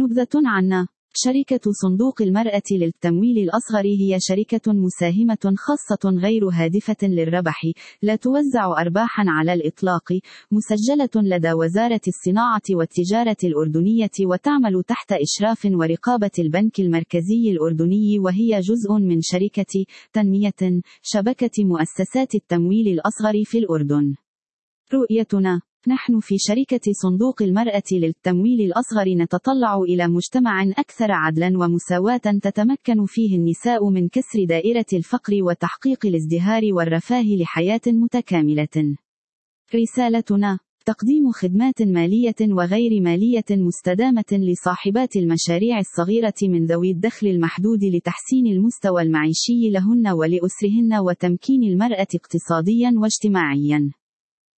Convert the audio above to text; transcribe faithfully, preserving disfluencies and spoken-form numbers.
نبذة عنا. شركة صندوق المرأة للتمويل الأصغر هي شركة مساهمة خاصة غير هادفة للربح، لا توزع أرباحا على الإطلاق، مسجلة لدى وزارة الصناعة والتجارة الأردنية، وتعمل تحت إشراف ورقابة البنك المركزي الأردني، وهي جزء من شركة تنمية شبكة مؤسسات التمويل الأصغر في الأردن. رؤيتنا: نحن في شركة صندوق المرأة للتمويل الأصغر نتطلع إلى مجتمع أكثر عدلا ومساواة تتمكن فيه النساء من كسر دائرة الفقر وتحقيق الازدهار والرفاه لحياة متكاملة. رسالتنا: تقديم خدمات مالية وغير مالية مستدامة لصاحبات المشاريع الصغيرة من ذوي الدخل المحدود لتحسين المستوى المعيشي لهن ولأسرهن وتمكين المرأة اقتصاديا واجتماعيا.